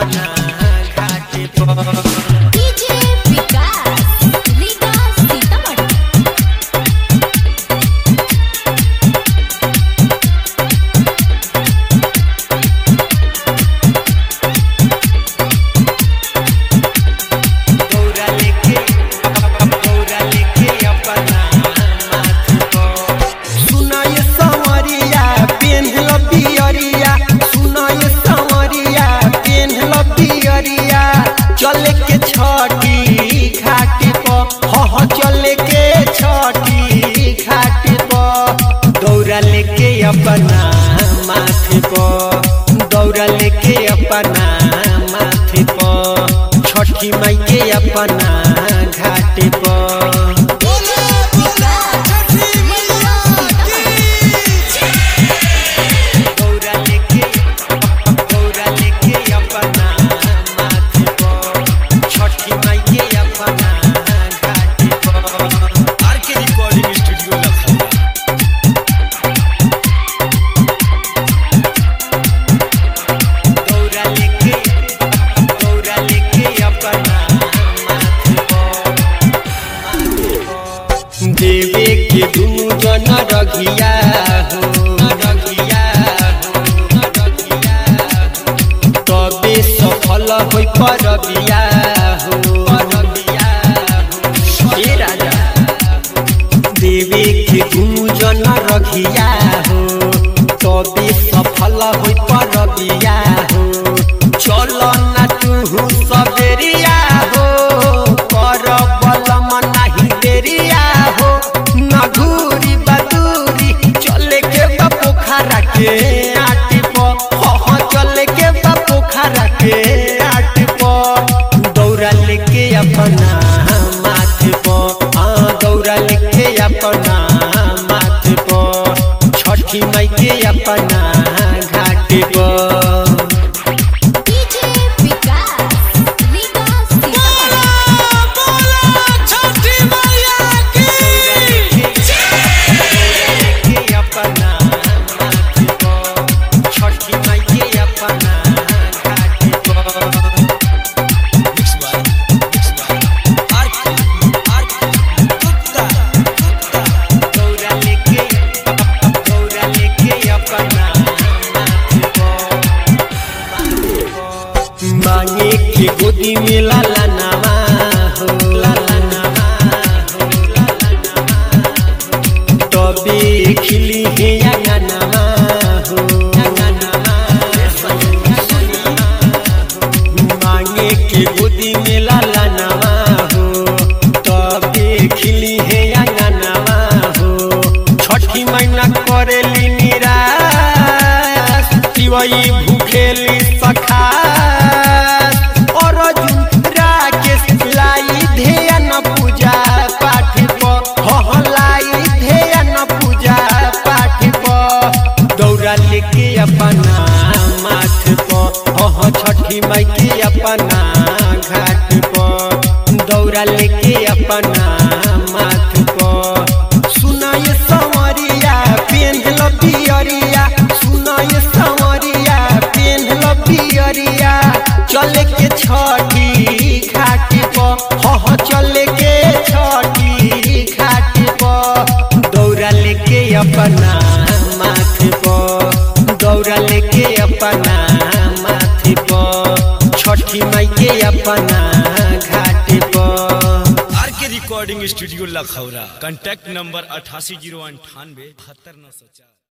अपना घाट पर। डीजे विकास लीगा सीतामढ़ी। चले के छठी घाट पर, चले के छठी घाट पर, दौरा लेके अपना माथे पर, दौरा लेके अपना माथे पर, छठी माई के अपना घाट पर। देवे के दुनु जन रघिया हो, रघिया हो, रघिया हो, तबे सफल होई परबिया हो, परबिया हो। हे राजा देवे के दुनु जन रघिया हो, तबे सफल होई परबिया हो। चलो ना तू सबेरिया हो, कर बलम नाही देरिया हो, नगुरी बदूरी चले के पोखरा के आट पर, चले के पोखरा के आट पर, दौरा लेके अपना माथे पर, दौरा लेके अपना माथे पर, छठी माई के अपना घाट पर। मांगे के गोदी में लाला नामा हो, लाला नामा हो, लाला नामा हो, तबे खिली है अंगनामा हो, अंगनामा हो। मांगे के गोदी में लाला नामा हो, तबे खिली है अंगनामा हो। छठी महीना करेली निराश, शिवई भूखेली सखा, लेके अपना माथ पर, छठी माई के अपना घाट पर, दौरा लेके अपना माथ पर। सुनाय संवरिया पेन्हल पियरिया, सुनाय संवरिया पेन्हल पियरिया, चले के छठी घाट पर, चले के छठी घाट पर, दौरा लेके अपना माथे पर, दौरा लेके अपना माथे पर, छठी माई के अपना घाट पर। R K recording studio Lakhaura. Contact number 880987 72904।